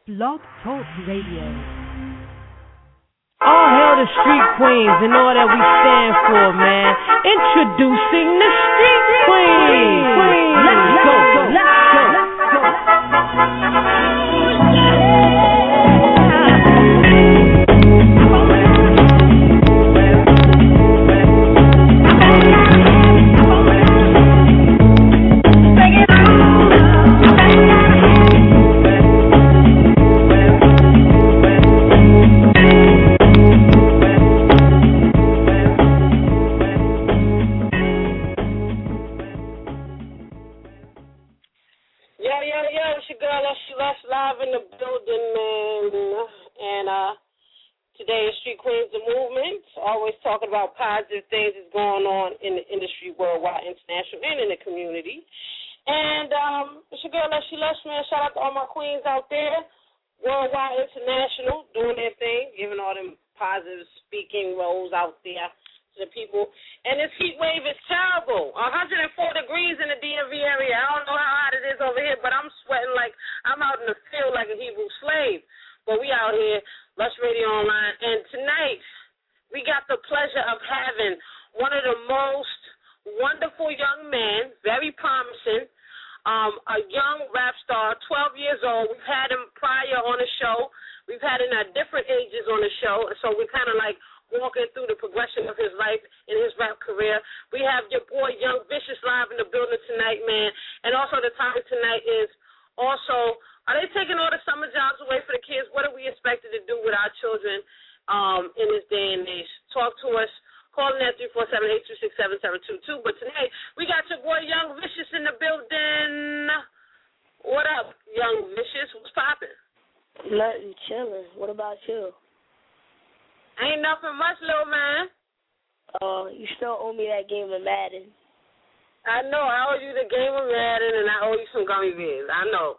Blog Talk Radio. All hail the street queens and all that we stand for, man. Introducing the street queens. Let's go. About positive things that's going on in the industry worldwide, international, and in the community. And it's your girl, Leslie Lush, man. Shout out to all my queens out there, worldwide, international, doing their thing, giving all them positive speaking roles out there to the people. And this heat wave is terrible. 104 degrees in the DMV area. I don't know how hot it is over here, but I'm sweating like I'm out in the field like a Hebrew slave. But we out here, Lush Radio Online. And tonight, we got the pleasure of having one of the most wonderful young men, very promising, a young rap star, 12 years old. We've had him prior on the show. We've had him at different ages on the show, so we're kind of like walking through the progression of his life in his rap career. We have your boy Young Vicious live in the building tonight, man. And also the topic tonight is also, are they taking all the summer jobs away for the kids? What are we expected to do with our children in this day and age? Talk to us. Call in at 347-826-7722. But tonight, we got your boy Young Vicious in the building. What up, Young Vicious? What's poppin'? Nothing, chilling. What about you? Ain't nothing much, little man. You still owe me that game of Madden. I know. I owe you the game of Madden, and I owe you some gummy bears. I know.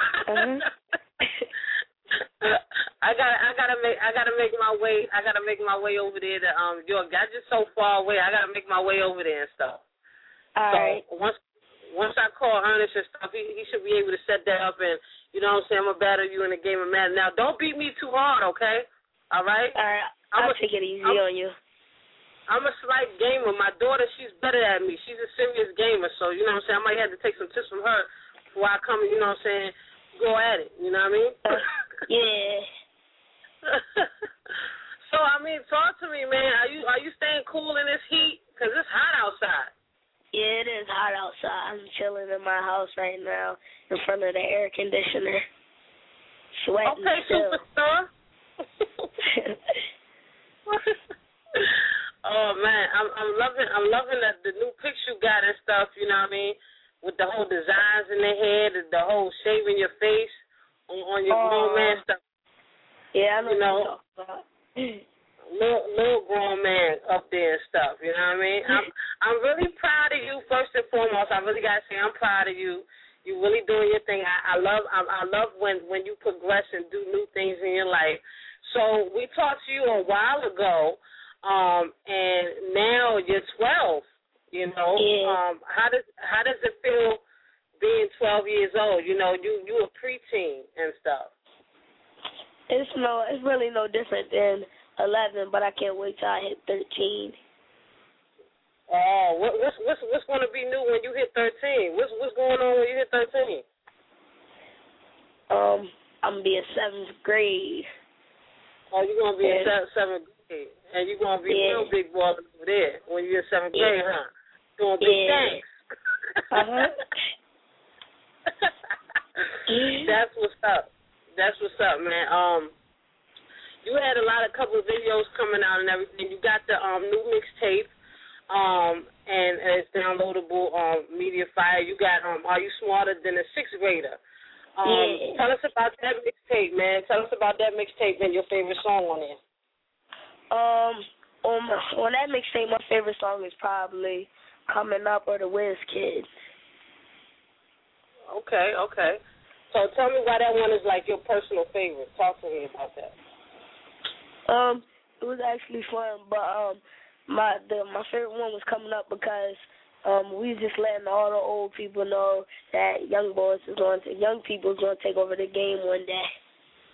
I gotta make my way over there to York. That's just so far away. I gotta make my way over there and stuff. All right. Once I call Ernest and stuff, he should be able to set that up, and you know what I'm saying, I'm gonna battle you in a game of Madden. Now don't beat me too hard, okay? All right? All right. I'll take it easy on you. I'm a slight gamer. My daughter, she's better at me. She's a serious gamer, so you know what I'm saying, I might have to take some tips from her before I come and, you know what I'm saying, go at it. You know what I mean? Yeah. So, I mean, talk to me, man. Are you staying cool in this heat? Because it's hot outside. Yeah, it is hot outside. I'm chilling in my house right now in front of the air conditioner, sweating okay, still. Superstar. Oh man, I'm loving that the new pics you got and stuff. You know what I mean? With the whole designs in their head, the whole shaving your face on your grown man stuff. Yeah, I know. You know, little grown man up there and stuff. You know what I mean? I'm really proud of you. First and foremost, I really gotta say I'm proud of you. You really doing your thing. I love when you progress and do new things in your life. So we talked to you a while ago, and now you're 12. You know, yeah. How does it feel being 12 years old? You know, you a preteen and stuff. It's really no different than 11, but I can't wait till I hit 13. Oh, what's going to be new when you hit 13? What's going on when you hit 13? I'm gonna be in 7th grade. Oh, you're gonna be in 7th grade, and you're gonna be real big boy over there when you're in 7th grade, huh? Doing big things. That's what's up. That's what's up, man. You had a couple of videos coming out and everything. You got the new mixtape, and it's downloadable on Mediafire. You got Are You Smarter Than a Sixth Grader? Tell us about that mixtape, man. Tell us about that mixtape and your favorite song on there. On that mixtape, my favorite song is probably Coming Up or The Wiz Kid. Okay. So tell me why that one is like your personal favorite. Talk to me about that. It was actually fun, but my favorite one was Coming Up because we was just letting all the old people know that young people is going to take over the game one day.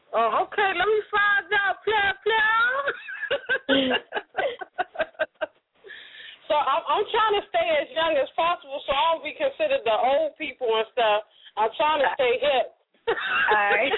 Oh, okay. Let me find out. So I'm trying to stay as young as possible, so I don't be considered the old people and stuff. I'm trying to stay hip. All right.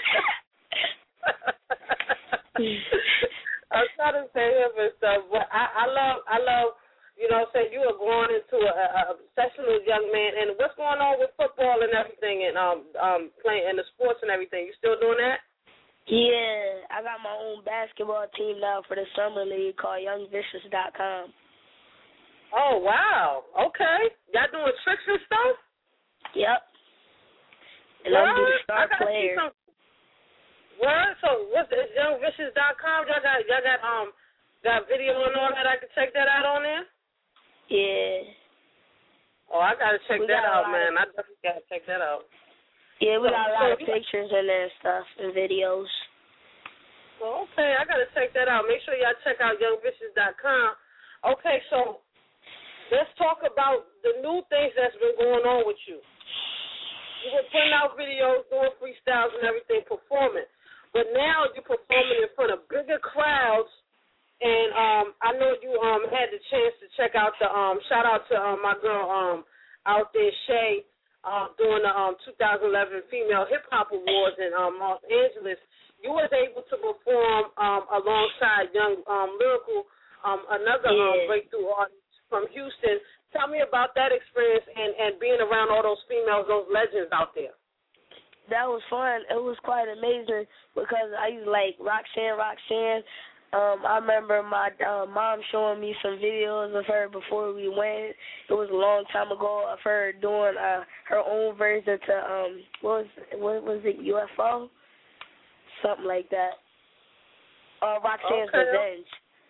I'm trying to stay hip and stuff, but I love, you know, say you are growing into a professional young man. And what's going on with football and everything, and playing and the sports and everything? You still doing that? Yeah, I got my own basketball team now for the summer league called YoungVicious.com. Oh, wow. Okay. Y'all doing tricks and stuff? Yep. And I'm the star player. What? So what's this, YoungVicious.com? Y'all got video and all that? I can check that out on there? Yeah. Oh, I got to check that out, man. I definitely got to check that out. Yeah, we got a lot of pictures in there and stuff and videos. Well, okay, I got to check that out. Make sure y'all check out YoungVicious.com. Okay, so let's talk about the new things that's been going on with you. You've been putting out videos, doing freestyles and everything, performing. But now you're performing in front of bigger crowds. And I know you had the chance to check out the shout out to my girl out there, Shay, doing the 2011 Female Hip Hop Awards in Los Angeles. You was able to perform alongside Young Lyrical, another breakthrough artist from Houston. Tell me about that experience and being around all those females, those legends out there. That was fun. It was quite amazing because I used to like Roxanne. I remember my mom showing me some videos of her before we went. It was a long time ago of her doing her own version to what was it, UFO? Something like that. Roxanne's Revenge.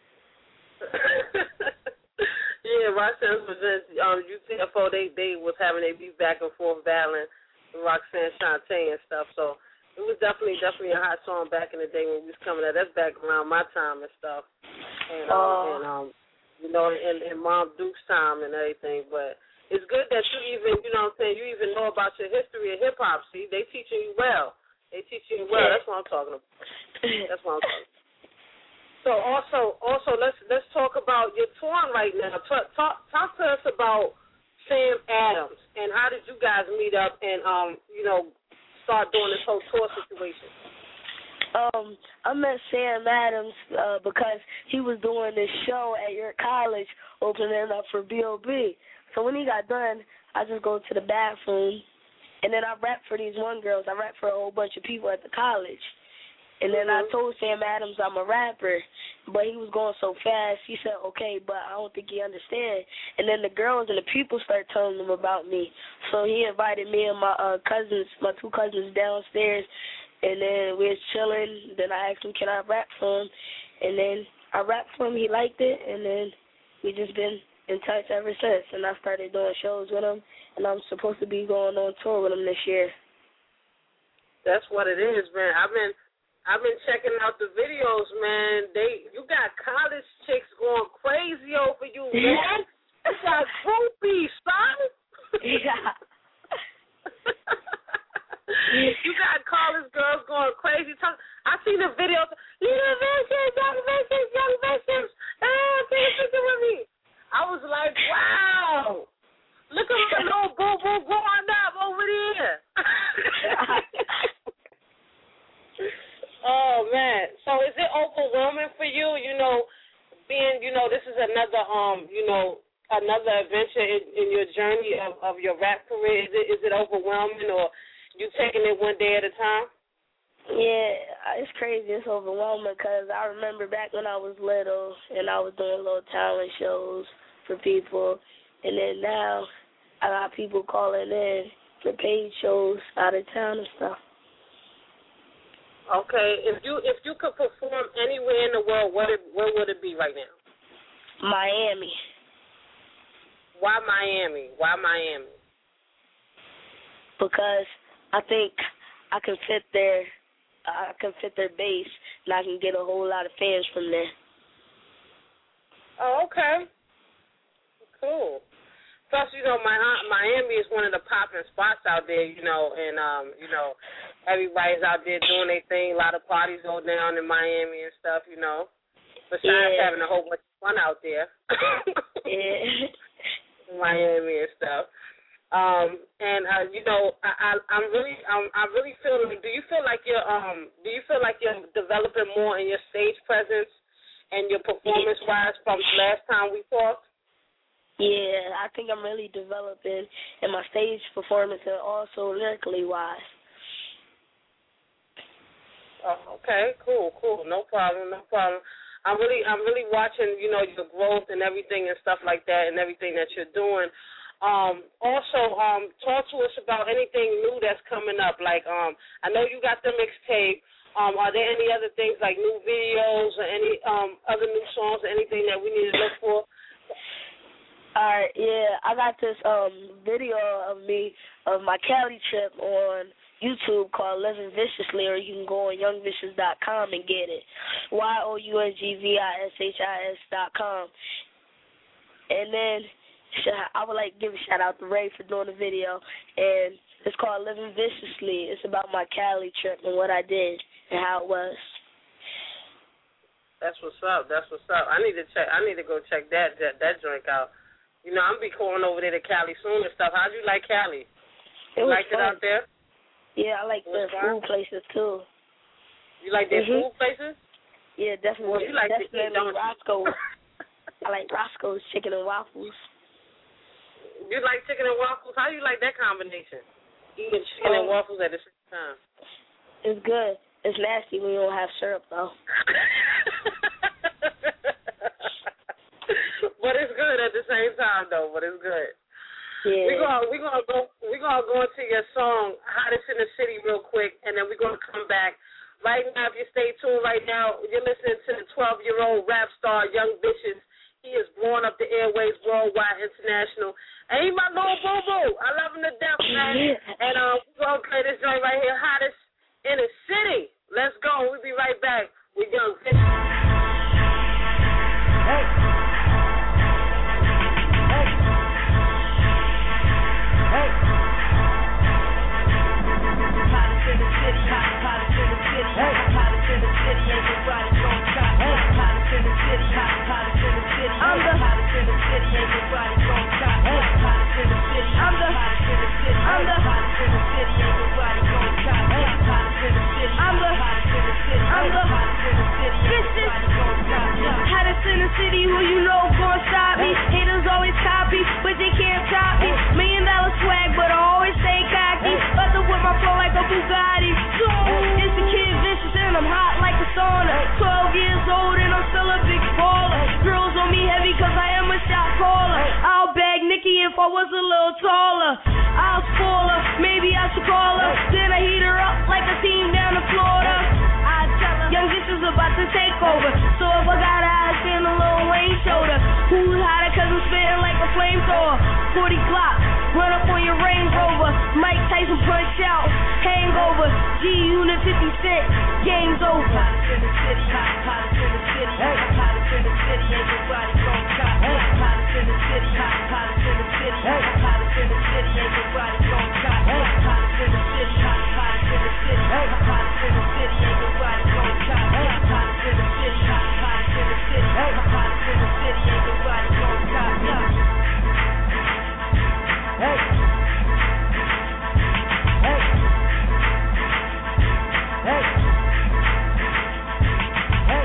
Yeah, Roxanne's Revenge. UTFO, they was having a beef back and forth battling Roxanne Shante and stuff. So it was definitely a hot song back in the day when we was coming out. That's back around my time and stuff. And you know, and Mom Duke's time and everything. But it's good that you even, you know what I'm saying, you even know about your history of hip hop. See, they teaching you well. That's what I'm talking about. That's what I'm talking about. So also let's talk about your touring right now. Talk to us about Sam Adams and how did you guys meet up and you know, start doing this whole tour situation? I met Sam Adams because he was doing this show at your college, opening up for B.O.B. So when he got done, I just go to the bathroom, and then I rap for these one girls. I rap for a whole bunch of people at the college. And then I told Sam Adams I'm a rapper, but he was going so fast. He said, okay, but I don't think he understand. And then the girls and the people start telling him about me. So he invited me and my my two cousins downstairs, and then we was chilling. Then I asked him, can I rap for him? And then I rapped for him. He liked it, and then we just been in touch ever since. And I started doing shows with him, and I'm supposed to be going on tour with him this year. That's what it is, man. I've been checking out the videos, man. You got college chicks going crazy over you, man. You got groupies, son. Yeah. You got college girls going crazy. I seen the videos. Young Vicious. Take a picture with me. I was like, wow. Look at my little boo-boo growing up over there. Oh, man. So is it overwhelming for you, you know, being, you know, this is another, you know, another adventure in your journey of your rap career? Is it overwhelming, or you taking it one day at a time? Yeah, it's crazy. It's overwhelming because I remember back when I was little and I was doing little talent shows for people, and then now I got people calling in for paid shows out of town and stuff. Okay, if you could perform anywhere in the world, where would it be right now? Miami. Why Miami? Because I think I can fit their base, and I can get a whole lot of fans from there. Oh, okay. Cool. Plus, you know, Miami is one of the popping spots out there, you know, and you know, everybody's out there doing their thing. A lot of parties go down in Miami and stuff, you know. Besides having a whole bunch of fun out there. Yeah. Miami and stuff. You know, I really feel like, do you feel like you're developing more in your stage presence and your performance wise from last time we talked? Yeah, I think I'm really developing in my stage performance and also lyrically wise. Okay, cool. No problem. I'm really watching, you know, your growth and everything and stuff like that and everything that you're doing. Also, talk to us about anything new that's coming up. Like, I know you got the mixtape. Are there any other things like new videos or any other new songs or anything that we need to look for? All right, yeah, I got this video of me of my Cali trip on YouTube called Living Viciously, or you can go on youngvicious.com and get it. YOUNGVISHIS.com. And then I would like to give a shout out to Ray for doing the video, and it's called Living Viciously. It's about my Cali trip and what I did and how it was. That's what's up. I need to go check that joint out. You know, I'm be going over there to Cali soon and stuff. How'd you like Cali? You liked it out there? Yeah, I like the food places too. You like their food places? Yeah, definitely. Well, you like to eat, don't you? Roscoe's. I like Roscoe's chicken and waffles. You like chicken and waffles? How do you like that combination? Eating chicken and waffles at the same time. It's good. It's nasty when you don't have syrup though. But it's good at the same time though. But it's good. Yeah. We're gonna go into your song "Hottest in the City" real quick, and then we're gonna come back. Right now, if you stay tuned right now, you're listening to the 12-year-old rap star Young Vicious. He is blowing up the airways worldwide, international. And he's my little boo-boo. I love him to death, man. And we're going to play this joint right here, Hottest in the City. Let's go. We'll be right back with Young Vicious. Hey. Hottest in the city, hottest in the city, hottest in the city, ain't nobody gon' stop. Hottest in the city, hottest in the city, hottest in the city, ain't nobody gon' stop. Hottest in the city, hottest in the city, hottest in the city, ain't nobody gon' stop. Hottest in the city, hottest in the city, hottest in the city, ain't nobody gon' stop. Hottest in the city, who you know gon' stop me? Haters always copy, but they can't stop me. $1 million swag, but I always stay cocky. About to whip my flow like a Bugatti. It's the Kid Vicious and I'm hot like a sauna. 12 years old and I'm still a big baller. Girls on me heavy cause I am a shot caller. I'll bag Nikki if I was a little taller. I'll spoil her, maybe I should call her. Then I heat her up like a team down in Florida. I tell her, Young Vicious about to take over. So if I got her, I stand a Lil Wayne shoulder. Who's hotter cause I'm spitting like a flamethrower. 40 Glock, run up on your Range Rover. Mike Tyson punch out, hangover. G-Unit 50 Cent, game's over. Hottest in the city, hottest in the city, hottest in the city, ain't nobody gon' stop. Hottest in the city, hottest in the city, hottest in the city, ain't nobody gon' stop. Hottest in the city, hottest in the city, hottest in the city, ain't nobody gon' stop. Hottest in the city, hottest in the city, hottest in the city, ain't nobody gon' stop. Hey. Hey. Hey. Hey.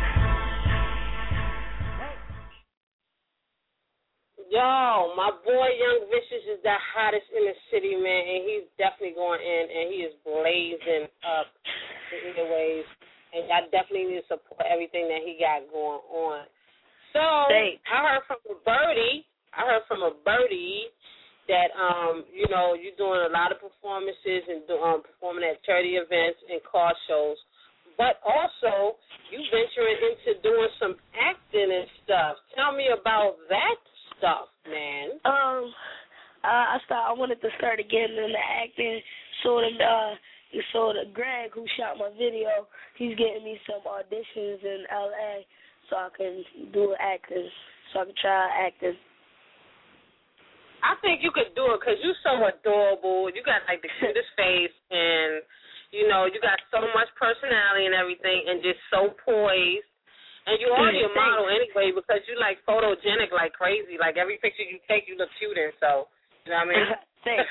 Yo, my boy Young Vicious is the hottest in the city, man, and he's definitely going in, and he is blazing up the airways, and y'all definitely need to support everything that he got going on. So, I heard from a birdie that, you know, you're doing a lot of performances and performing at charity events and car shows, but also you venturing into doing some acting and stuff. Tell me about that stuff, man. I wanted to start again in the acting, so the Greg, who shot my video, he's getting me some auditions in L.A. so I can do acting, so I can try acting. I think you could do it because you're so adorable. You got, like, the cutest face, and You know, you got so much personality and everything, and just so poised. And you're already a model anyway because you like photogenic like crazy. Like every picture you take, you look cute in. So, you know what I mean? Thanks.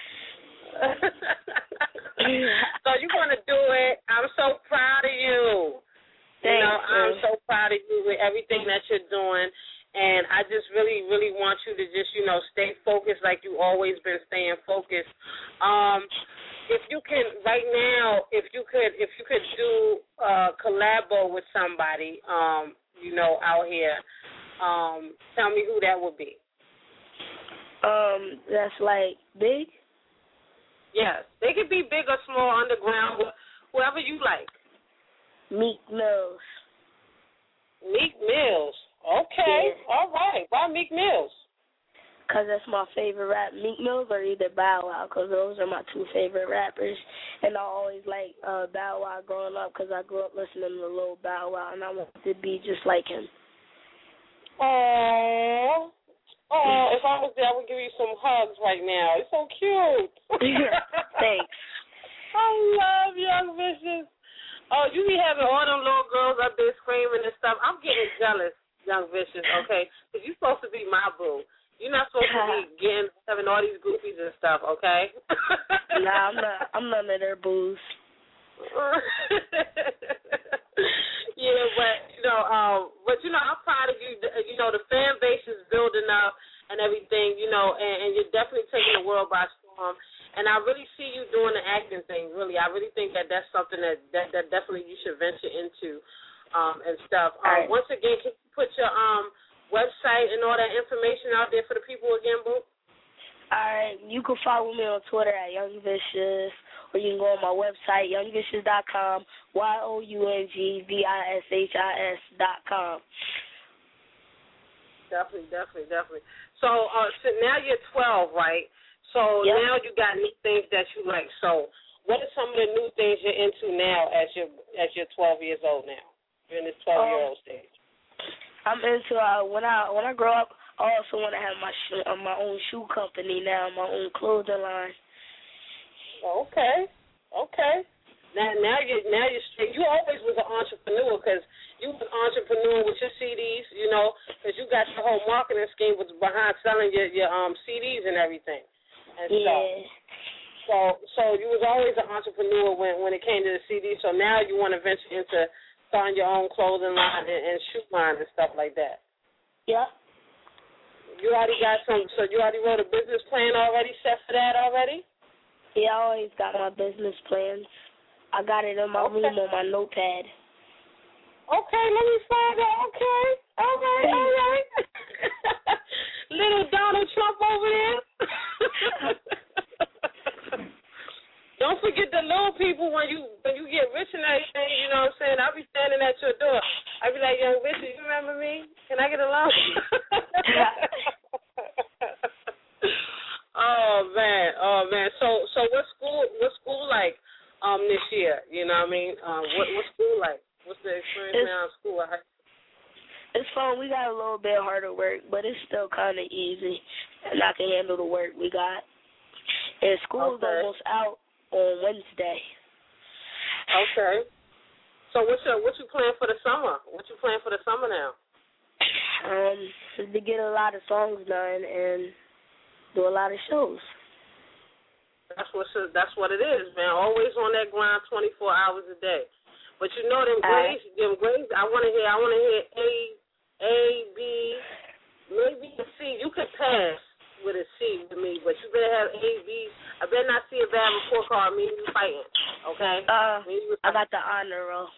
So you're gonna do it. I'm so proud of you. Thanks. You know, I'm so proud of you with everything that you're doing. And I just really, really want you to just, you know, stay focused like you've always been staying focused. If you can, right now, if you could do a collabo with somebody, you know, out here, tell me who that would be. That's like big? Yes. They could be big or small, underground, whoever you like. Meek Mills. Meek Mills. Okay. Yeah. All right. Why Meek Mills? Because that's my favorite rap. Meek Mills or either Bow Wow, because those are my two favorite rappers. And I always like Bow Wow growing up because I grew up listening to Lil Bow Wow, and I wanted to be just like him. Oh, if I was there, I would give you some hugs right now. It's so cute. Thanks. I love Young Vicious. Oh, you be having all them little girls up there screaming and stuff. I'm getting jealous, Young Vicious, okay? Because you're supposed to be my boo. You're not supposed to be having all these goofies and stuff, okay? Nah, I'm none of their boos. Yeah, but I'm proud of you. You know, the fan base is building up and everything, you know, and you're definitely taking the world by storm. And I really see you doing the acting thing, really. I really think that that's something that definitely you should venture into and stuff. Right. Once again, can you put your website and all that information out there for the people again, boo? All right. You can follow me on Twitter at Young Vicious, or you can go on my website, youngvicious.com, YOUNGVISHIS.com. Definitely. So now you're 12, right? So yep. Now you got new things that you like. So what are some of the new things you're into now as you're 12 years old now? You're in this 12-year-old stage. I'm into when I grow up, I also want to have my own shoe company now, my own clothing line. Okay. Now you're straight. You always was an entrepreneur because you was an entrepreneur with your CDs, you know, because you got your whole marketing scheme was behind selling your CDs and everything and stuff. So you was always an entrepreneur when it came to the CD. So now you want to venture into starting your own clothing line and shoe line and stuff like that. Yeah. You already got so you already wrote a business plan already set for that already? Yeah, I always got my business plans. I got it in my room on my notepad. Okay, let me find out. Okay. All right. Little Donald Trump over there. Don't forget the little people when you get rich and everything, you know what I'm saying? I'll be standing at your door. I'll be like, Young Vicious, you remember me? Can I get a loan? Oh man. So what school like this year? You know what I mean? What school like? What's the experience now in school? It's fun. We got a little bit harder work, but it's still kind of easy, and I can handle the work we got. And school's almost out on Wednesday. Okay. So what you plan for the summer? What you plan for the summer now? To get a lot of songs done and do a lot of shows. That's what it is, man. Always on that grind, 24 hours a day. But you know them grades. I want to hear A, B, maybe a C. You could pass with a C with me, but you better have A, B. I better not see a bad report card. Me and you fighting, okay? I got the honor roll.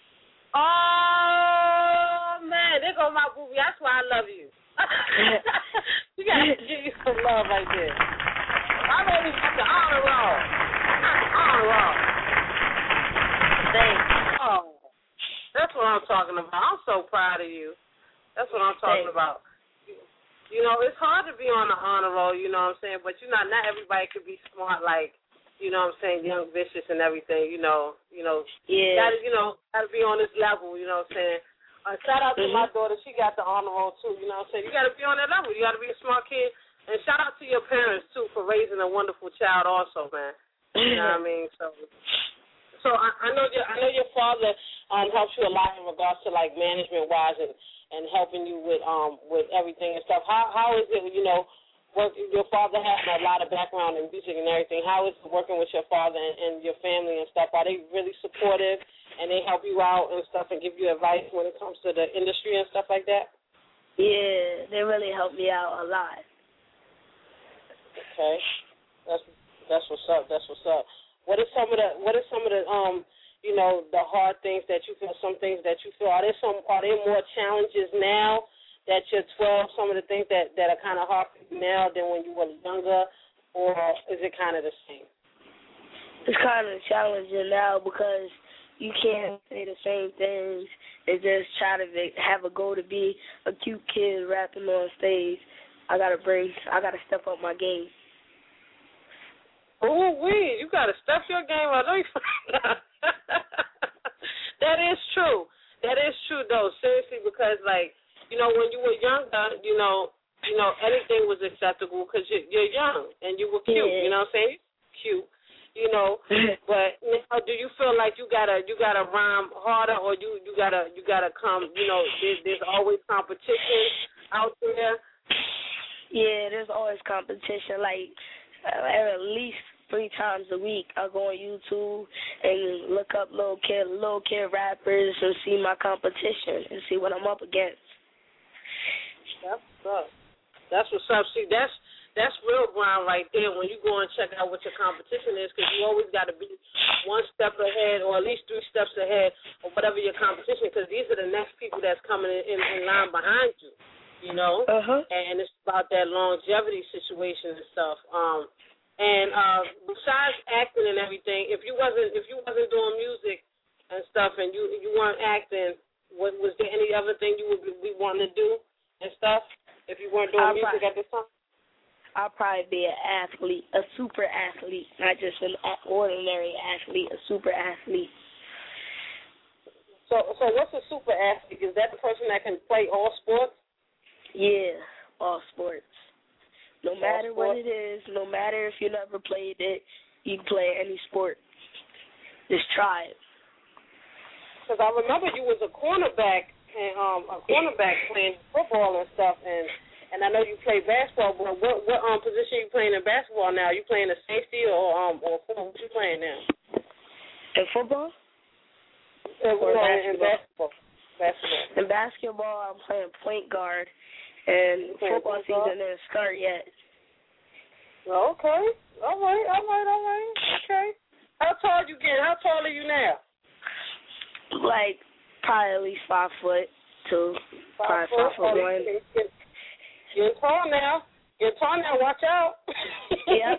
Oh man, there go my booby. That's why I love you. You gotta give you some love right there. My baby got the honor roll. Honor roll. Thanks. Oh, that's what I'm talking about. I'm so proud of you. That's what I'm talking about. You know, it's hard to be on the honor roll, you know what I'm saying? But, you know, not everybody could be smart like, you know what I'm saying, Young Vicious and everything, you know. Yeah. Gotta be on this level, you know what I'm saying? Shout out to my daughter. She got the honor roll, too, you know what I'm saying? You got to be on that level. You got to be a smart kid. And shout out to your parents, too, for raising a wonderful child also, man. You know what I mean? So So I know your father helps you a lot in regards to like management wise and helping you with everything and stuff. How is it, your father has a lot of background in music and everything. How is it working with your father and your family and stuff? Are they really supportive and they help you out and stuff and give you advice when it comes to the industry and stuff like that? Yeah, they really help me out a lot. Okay, that's what's up. That's what's up. What are some of the the hard things that you feel? Some things that you feel are there more challenges now that you're 12? Some of the things that are kind of hard for you now than when you were younger, or is it kind of the same? It's kind of challenging now because you can't say the same things and just try to have a goal to be a cute kid rapping on stage. I gotta step up my game. You gotta step your game up. That is true. That is true though, seriously, because when you were younger, anything was acceptable because you're young and you were cute. Yeah. You know what I'm saying? Cute. But now, do you feel like you gotta rhyme harder, or you gotta come? There's always competition out there. Yeah, there's always competition. Like at least 3 times a week, I go on YouTube and look up little kid rappers and see my competition and see what I'm up against. That's what's up. That's what's up. See, that's real grind right there when you go and check out what your competition is, because you always got to be 1 step ahead or at least 3 steps ahead of whatever your competition, because these are the next people that's coming in line behind you, And it's about that longevity situation and stuff. Besides acting and everything, if you wasn't doing music and stuff and you weren't acting, was there any other thing you would be wanting to do and stuff if you weren't doing music at this time? I'll probably be an athlete, a super athlete, not just an ordinary athlete, a super athlete. So what's a super athlete? Is that the person that can play all sports? Yeah, all sports. No matter what it is, no matter if you never played it, you can play any sport. Just try it. Because I remember you was a cornerback playing football and stuff, and I know you play basketball. But what position are you playing in basketball now? Are you playing a safety or football? What you playing now? In football? Or in basketball? In basketball, I'm playing point guard, and football season didn't start yet. Okay. All right. Okay. How tall you getting? How tall are you now? Like probably at least 5'2", probably 5'1". You're tall now. Watch out. Yep.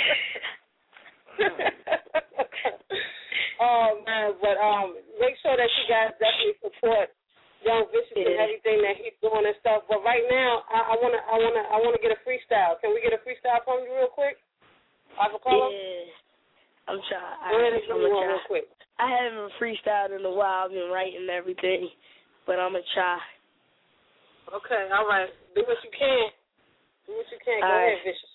Oh man, but make sure that you guys definitely support Young Vicious and everything that he's doing and stuff. But right now, I wanna get a freestyle. Can we get a freestyle from you real quick? Acapella? Yeah. I'm trying. Go ahead and give me one real quick. I haven't freestyled in a while. I've been writing everything, but I'm going to try. Okay, all right. Do what you can. Go ahead, Vicious.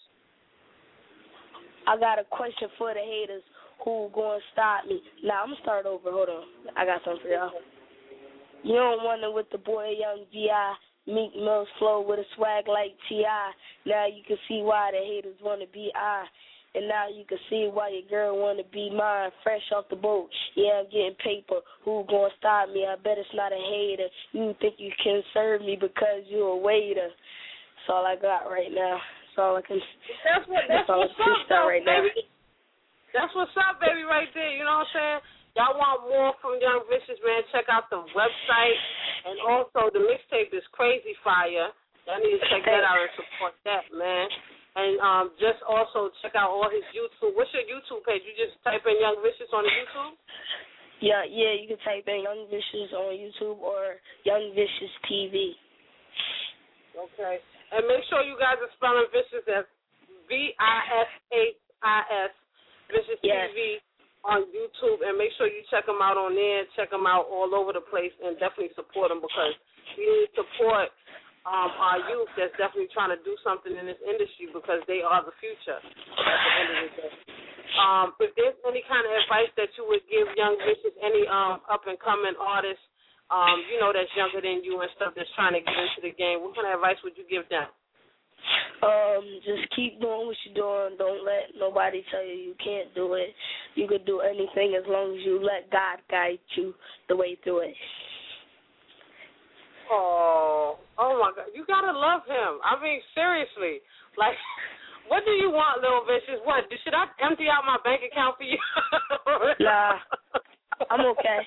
I got a question for the haters who going to stop me. Now, I'm going to start over. Hold on. I got something for y'all. You don't wonder with the boy Young V.I. Meek Mill's flow with a swag like T.I. Now you can see why the haters want to be I. And now you can see why your girl want to be mine. Fresh off the boat, yeah, I'm getting paper. Who gonna stop me? I bet it's not a hater. You think you can serve me because you a waiter. That's all I got right now. That's all I can. That's what's up, right baby. Now. That's what's up, baby, right there. You know what I'm saying? Y'all want more from Young Vicious, man? Check out the website, and also the mixtape is crazy fire. Y'all need to check that out and support that, man. And just also check out all his YouTube. What's your YouTube page? You just type in Young Vicious on the YouTube? Yeah, you can type in Young Vicious on YouTube or Young Vicious TV. Okay. And make sure you guys are spelling Vicious as VISHIS, Vicious TV on YouTube. And make sure you check him out on there. Check him out all over the place and definitely support him because we need support. Our youth that's definitely trying to do something in this industry because they are the future at the end of the day. If there's any kind of advice that you would give Young Vicious, any up-and-coming artists, that's younger than you and stuff that's trying to get into the game, what kind of advice would you give them? Just keep doing what you're doing. Don't let nobody tell you can't do it. You can do anything as long as you let God guide you the way through it. Oh my God. You got to love him. I mean, seriously. Like, what do you want, Little Vicious? What? Should I empty out my bank account for you? Nah, I'm okay.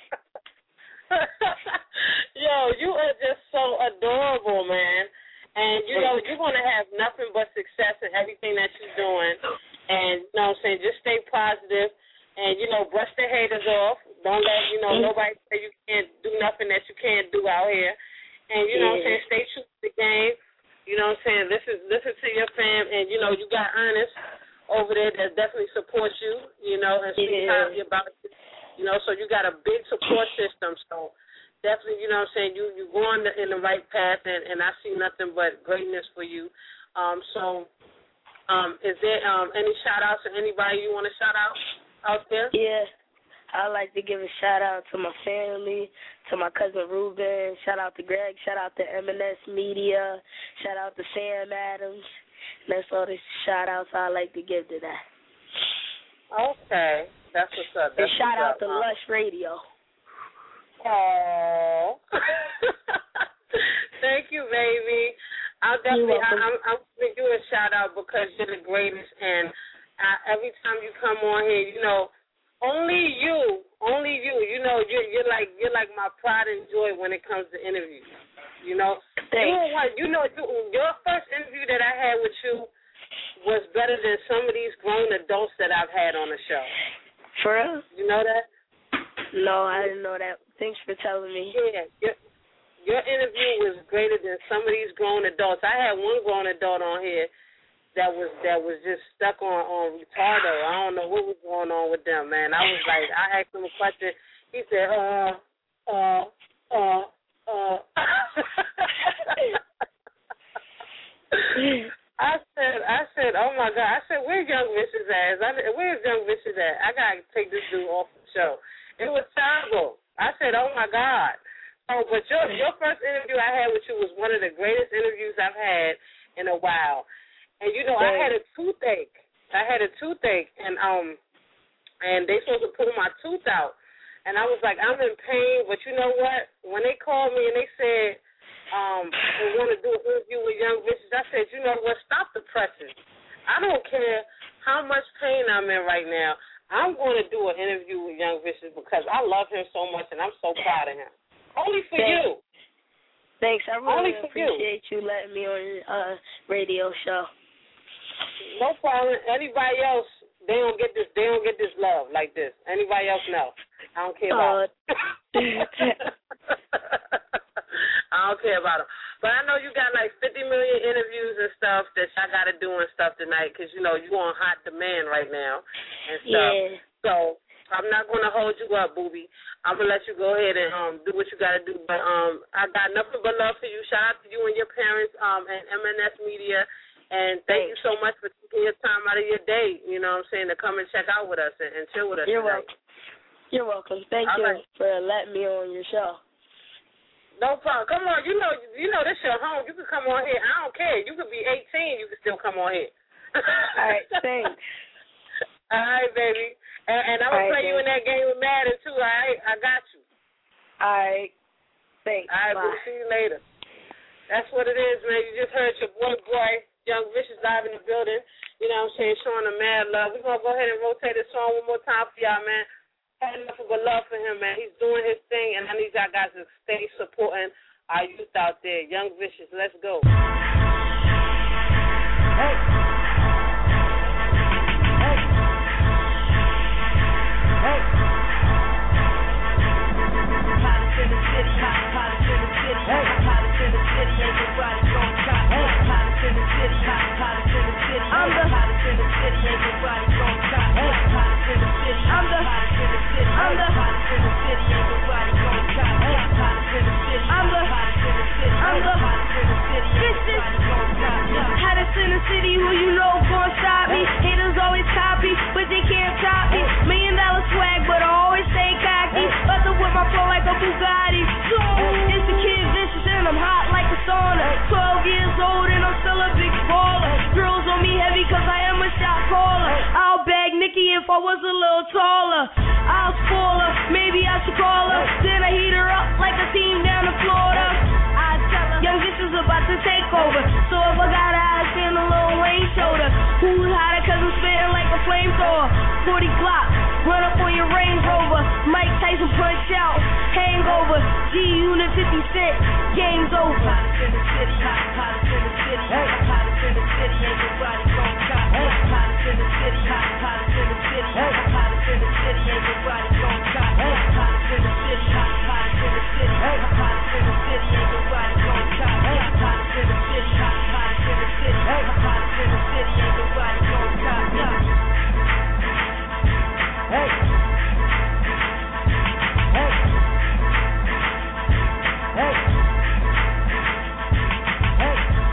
Yo, you are just so adorable, man. And, you're going to have nothing but success in everything that you're doing. And, you know what I'm saying, just stay positive and, brush the haters off. Don't let, nobody say you can't do nothing that you can't do out here. And, you know what I'm saying, stay true to the game. You know what I'm saying, listen to your fam. And, you got Ernest over there that definitely supports you, and speaks highly about it. So you got a big support system. So, definitely, you know what I'm saying, you're going in the right path, and I see nothing but greatness for you. Is there any shout-outs to anybody you want to shout out there? Yeah, I'd like to give a shout-out to my family, to my cousin Ruben, shout-out to Greg, shout-out to M&S Media, shout-out to Sam Adams. That's all the shout-outs I'd like to give to that. Okay, that's what's up. And shout-out to Lush Radio. Oh, thank you, baby. I'm gonna give you a shout out because you're the greatest, and every time you come on here, only you, you're like my pride and joy when it comes to interviews. Thanks. Your first interview that I had with you was better than some of these grown adults that I've had on the show. For real? You know that? No, I didn't know that. Thanks for telling me. Yeah, your interview was greater than some of these grown adults. I had one grown adult on here that was just stuck on retardo. I don't know what was going on with them, man. I was like, I asked him a question. He said, I said, oh my God. I said, where's Young Vicious at? Where's Young Vicious at? I gotta take this dude off the show. It was terrible. I said, oh my God. Oh, but your first interview I had with you was one of the greatest interviews I've had in a while. And I had a toothache. And they supposed to pull my tooth out. And I was like, I'm in pain, but you know what? When they called me and they said they want to do an interview with Young Vicious, I said, you know what? Stop the pressing. I don't care how much pain I'm in right now. I'm going to do an interview with Young Vicious because I love him so much and I'm so proud of him. Only for you. Thanks. I really appreciate you letting me on your radio show. No problem. Anybody else, they don't get this love like this. Anybody else, no. I don't care about it. I don't care about them. But I know you got like 50 million interviews and stuff that I got to do and stuff tonight because, you on hot demand right now and stuff. Yeah. So I'm not going to hold you up, booby. I'm going to let you go ahead and do what you got to do. But I got nothing but love for you. Shout out to you and your parents and M&S Media. And thank you so much for taking your time out of your day, to come and check out with us and chill with us You're tonight. welcome. You're welcome. Thank you for letting me on your show. No problem. Come on, you know this your home. You can come on here. I don't care. You could be 18. You can still come on here. All right, thanks. All right, baby. And I'm going to play you in that game with Madden, too, all right? I got you. All right. Thanks. All right, bye. We'll see you later. That's what it is, man. You just heard your boy, Young Vicious, live in the building. You know what I'm saying? Showing the mad love. We're going to go ahead and rotate this song one more time for y'all, man. I had nothing but love for him, man. He's doing his thing, and I need y'all guys to stay supporting our youth out there. Young Vicious, let's go. Hey. Hey. Hey. Hottest in the city, hottest in the city, hottest in the city, ain't nobody gon' top. Hottest in the city, hottest in the city, I'm the hottest in the city, ain't nobody gon' top. Hottest in the city, I'm the hottest in the city, I'm the hottest in the city, ain't nobody gon' top. Hottest in the city, I'm the hottest in the city, I'm the hottest in the city, ain't nobody gon' top. Bugatti. It's the Kid Vicious and I'm hot like a sauna. 12 years old and I'm still a big baller. Girls on me heavy cause I am a shot caller. I'll bag Nikki if I was a little taller. I'll spoil her, maybe I should call her. Then I heat her up like a team down in Florida. I tell her, Young Vicious about to take over. So if I got her, I stand a Lil Wayne shoulder. Who's hotter cause I'm spitting like a flamethrower. 40 Glock, run up on your Range Rover. Mike Tyson punch out, hangover. G-Unit 50 Cent, game's over. Hottest in the city, hottest in the city, hottest in the city, ain't nobody gon' cop. Hottest in the city, hottest in the city, hottest in the city, ain't nobody gon' cop. Hottest in the city, hottest in the city, hottest in the city, ain't nobody gon' cop. Hottest in the city, hottest in the city, hottest in the city, ain't nobody gon' cop. Hey. Hey. Hey. Hey.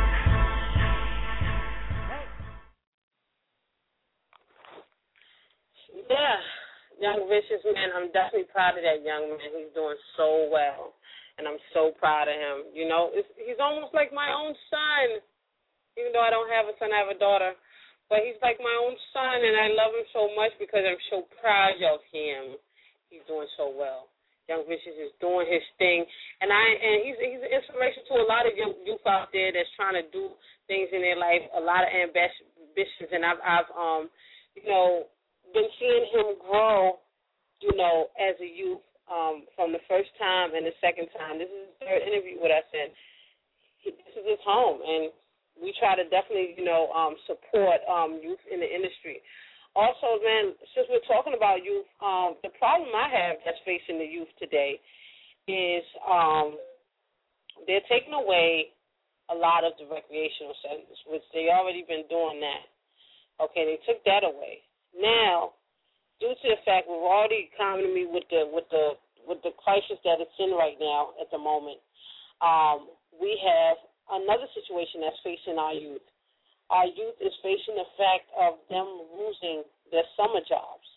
Yeah, Young Vicious, man, I'm definitely proud of that young man. He's doing so well, and I'm so proud of him. You know, he's almost like my own son, even though I don't have a son, I have a daughter. But he's like my own son, and I love him so much because I'm so proud of him. He's doing so well. Young Vicious is doing his thing, and he's an inspiration to a lot of youth out there that's trying to do things in their life, a lot of ambitions, and I've you know, been seeing him grow, you know, as a youth from the first time and the second time. This is the third interview with us, and this is his home, and we try to definitely, you know, support youth in the industry. Also, man, since we're talking about youth, the problem I have that's facing the youth today is they're taking away a lot of the recreational centers, which they already been doing that. Okay, they took that away. Now, due to the fact we've already economy with the crisis that it's in right now at the moment, we have another situation that's facing our youth. Our youth is facing the fact of them losing their summer jobs,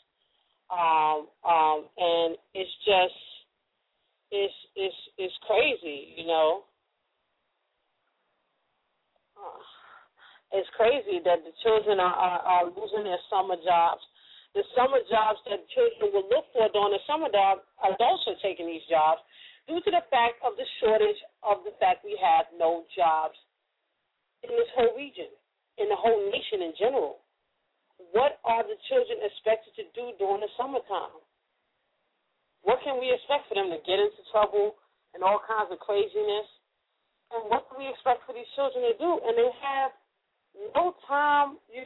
and it's just it's crazy, you know. It's crazy that the children are losing their summer jobs. The summer jobs that children will look for during the summer job, adults are taking these jobs due to the fact of the shortage of the fact we have no jobs in this whole region, in the whole nation in general. What are the children expected to do during the summertime? What can we expect for them to get into trouble and all kinds of craziness? And what do we expect for these children to do? And they have no time, and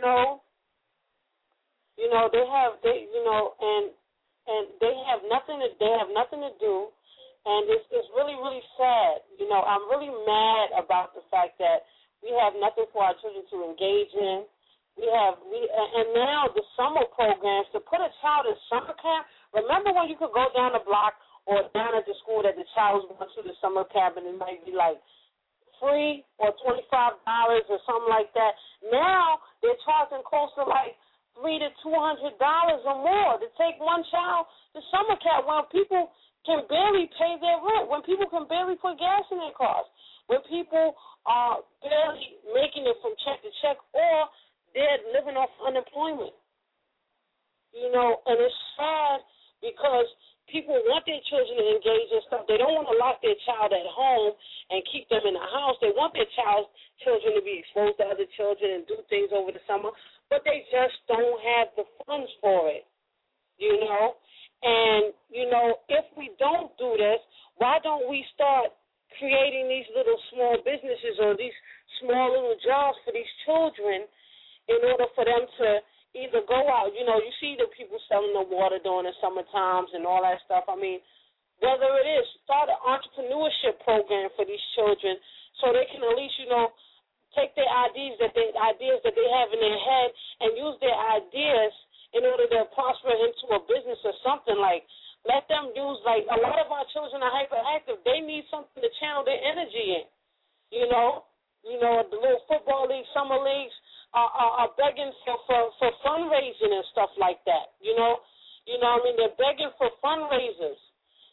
they have nothing to do, and it's really, really sad. You know, I'm really mad about the fact that we have nothing for our children to engage in. And now the summer programs, to put a child in summer camp. Remember when you could go down the block or down at the school that the child was going to the summer camp, and it might be like free or $25 or something like that. Now they're charging close to like $300 to $200 or more to take one child to summer camp when people can barely pay their rent, when people can barely put gas in their cars, when people are barely making it from check to check, or they're living off unemployment. You know, and it's sad because people want their children to engage in stuff. They don't want to lock their child at home and keep them in the house. They want their children to be exposed to other children and do things over the summer, but they just don't have the funds for it, you know. And, you know, if we don't do this, why don't we start creating these little small businesses or these small little jobs for these children in order for them to either go out. You know, you see the people selling the water during the summer times and all that stuff. I mean, whether it is, start an entrepreneurship program for these children so they can at least, you know, take their ideas that they have in their head and use their ideas in order to prosper into a business or something. Like, let them use, like, a lot of our children are hyperactive. They need something to channel their energy in, you know. You know, the little football leagues, summer leagues are begging for fundraising and stuff like that, you know. You know what I mean? They're begging for fundraisers.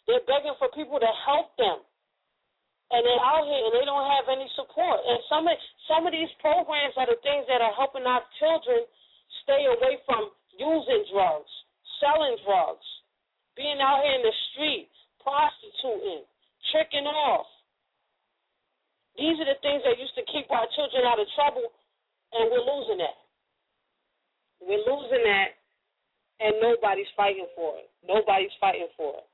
They're begging for people to help them. And they're out here and they don't have any support. And some of these programs are the things that are helping our children stay away from using drugs, selling drugs, being out here in the street, prostituting, tricking off. These are the things that used to keep our children out of trouble, and we're losing that. We're losing that, and nobody's fighting for it. Nobody's fighting for it.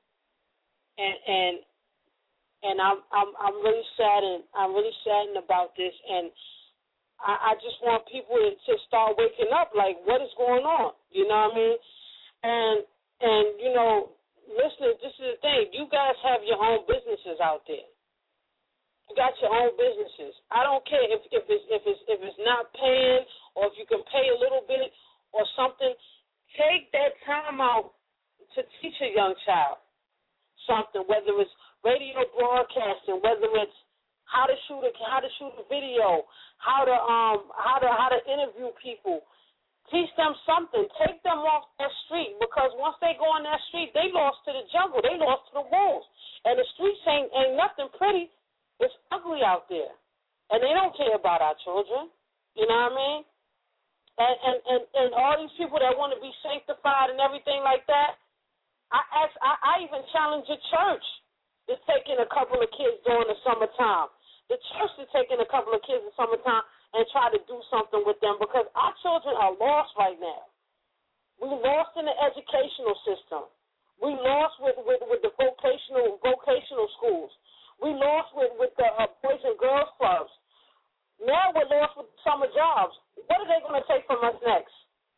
And I'm really saddened. I'm really saddened about this, and I just want people to start waking up. Like, what is going on? You know what I mean? And you know, listeners, this is the thing. You guys have your own businesses out there. You got your own businesses. I don't care if it's not paying or if you can pay a little bit or something. Take that time out to teach a young child something, whether it's radio broadcasting, whether it's how to shoot a video, how to interview people. Teach them something. Take them off that street, because once they go on that street, they lost to the jungle. They lost to the wolves. And the streets ain't nothing pretty. It's ugly out there. And they don't care about our children. You know what I mean? And all these people that want to be sanctified and everything like that, I even challenge the church to take in a couple of kids during the summertime. The church to take in a couple of kids in the summertime and try to do something with them, because our children are lost right now. We lost in the educational system. We lost with the vocational schools. We lost with the Boys and Girls Clubs. Now we're lost with summer jobs. What are they going to take from us next?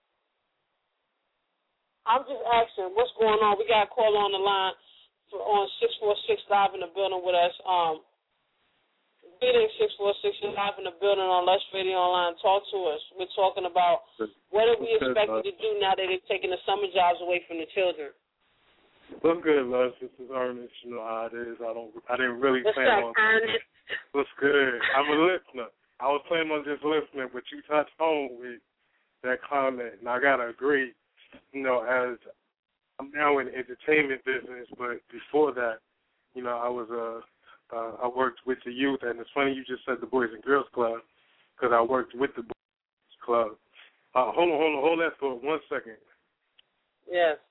I'm just asking, what's going on? We got a call on the line on 646 live in the building with us. Meeting 646 live in the building on Lush Radio Online. Talk to us. We're talking about what are we expected to do now that they're taking the summer jobs away from the children. What's good, Lush? This is Ernest. You know how it is. I didn't really plan on. Ernest? What's good? I'm a listener. I was planning on just listening, but you touched home with that comment, and I gotta agree. You know, as I'm now in the entertainment business, but before that, you know, I worked with the youth, and it's funny you just said the Boys and Girls Club, because I worked with the Boys Club. Hold that for 1 second. Yes.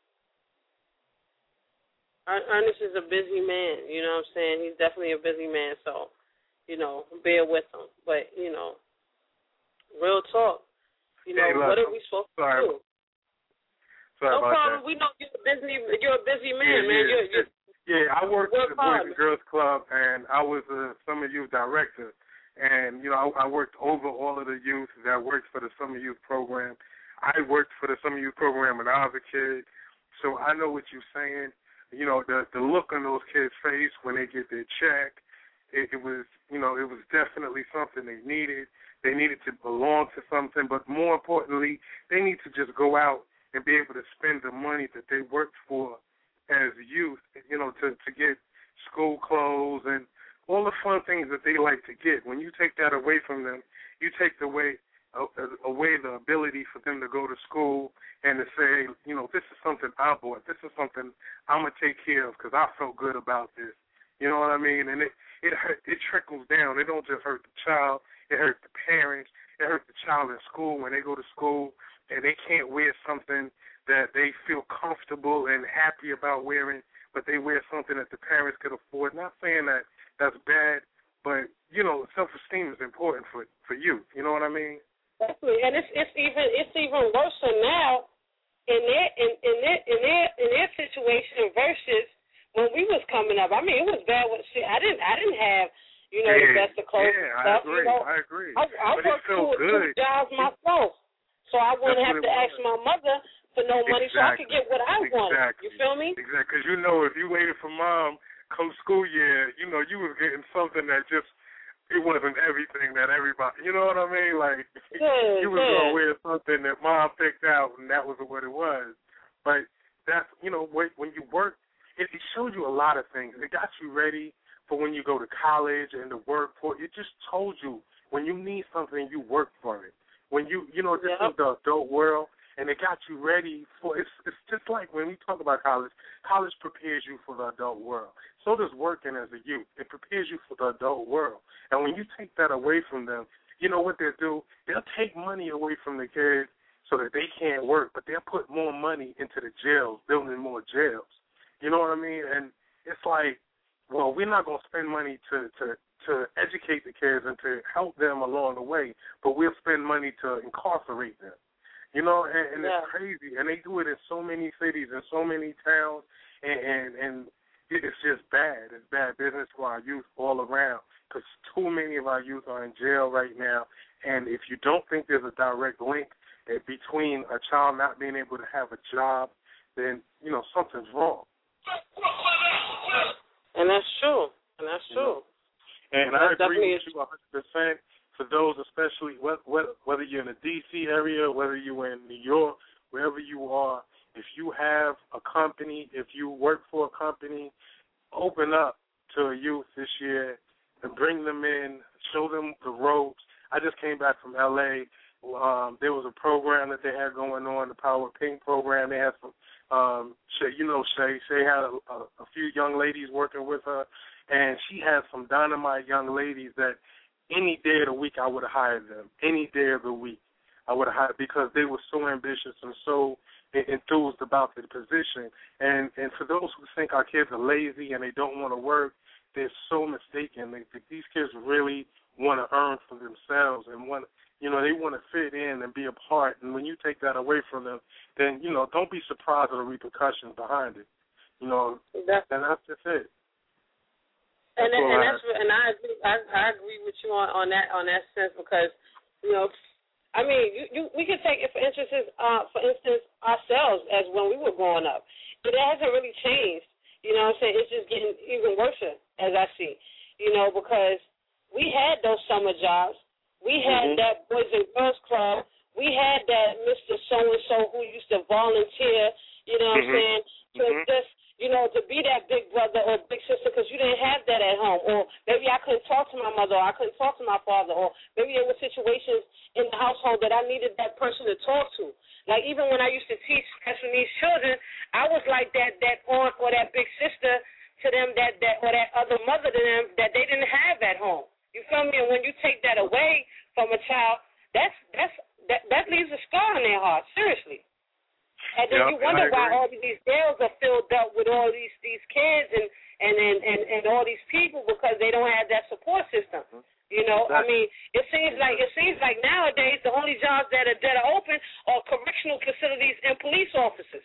Ernest is a busy man, you know what I'm saying? He's definitely a busy man, so, you know, bear with him. But, you know, real talk. You know, what are we supposed to do? Sorry no about problem. that. We know you're a busy man, man. Yeah, I worked with the Boys and Girls Club, and I was a summer youth director. And, you know, I worked over all of the youth that worked for the summer youth program. I worked for the summer youth program when I was a kid, so I know what you're saying. You know, the look on those kids' face when they get their check, it was, you know, it was definitely something they needed. They needed to belong to something, but more importantly, they need to just go out and be able to spend the money that they worked for as youth, you know, to get school clothes and all the fun things that they like to get. When you take that away from them, you take away the ability for them to go to school and to say, you know, this is something I bought. This is something I'm going to take care of because I felt good about this. You know what I mean? And it trickles down. It don't just hurt the child. It hurts the parents. It hurts the child in school when they go to school and they can't wear something that they feel comfortable and happy about wearing, but they wear something that the parents could afford. Not saying that that's bad, but, you know, self-esteem is important for youth. You know what I mean? Definitely. And it's even worse now in their situation versus when we was coming up. I mean, it was bad with shit. I didn't have, you know, the best of clothes and stuff. I agree. I worked two jobs myself, so I wouldn't have to ask my mother for no money so I could get what I wanted. You feel me? Exactly. Because, you know, if you waited for mom come school year, you know, you was getting something that just, it wasn't everything that everybody, you know what I mean? Like, you was going to wear something that mom picked out, and that was what it was. But that's, you know, when you work, it showed you a lot of things. It got you ready for when you go to college and the workforce. It just told you when you need something, you work for it. When you know, this is the adult world, and it got you ready for. It's just like when we talk about college. College prepares you for the adult world. So does working as a youth. It prepares you for the adult world. And when you take that away from them, you know what they'll do? They'll take money away from the kids so that they can't work, but they'll put more money into the jails, building more jails. You know what I mean? And it's like, well, we're not going to spend money to educate the kids and to help them along the way, but we'll spend money to incarcerate them. You know, and it's crazy. And they do it in so many cities and so many towns, and it's just bad. It's bad business for our youth all around, because too many of our youth are in jail right now. And if you don't think there's a direct link between a child not being able to have a job, then, you know, something's wrong. And that's true. And I agree with you 100%. For those especially, whether you're in the D.C. area, whether you're in New York, wherever you are, if you have a company, if you work for a company, open up to a youth this year and bring them in, show them the ropes. I just came back from L.A. There was a program that they had going on, the Power Pink program. They had some, Shay. Shay had a few young ladies working with her, and she had some dynamite young ladies that any day of the week I would have hired them. Any day of the week I would have hired, because they were so ambitious and so enthused about the position. And for those who think our kids are lazy and they don't want to work, they're so mistaken. These kids really want to earn for themselves and they want to fit in and be a part. And when you take that away from them, then, don't be surprised at the repercussions behind it. And that's just it. I agree with you on that sense, because, we could take it for instance ourselves as when we were growing up. It hasn't really changed. You know what I'm saying? It's just getting even worse, as I see. Because we had those summer jobs. We had that Boys and Girls Club. We had that Mr. So-and-so who used to volunteer, what I'm saying, to just, to be that big brother or big sister, because you didn't have that at home. Or maybe I couldn't talk to my mother, or I couldn't talk to my father, or maybe there were situations in the household that I needed that person to talk to. Like even when I used to teach special needs children, I was like that aunt or that big sister to them, or that other mother to them that they didn't have at home. You feel me? And when you take that away from a child, that leaves a scar in their heart, seriously. And then you wonder why all these jails are filled up with all these kids and all these people, because they don't have that support system. It seems like nowadays the only jobs that are open are correctional facilities and police officers.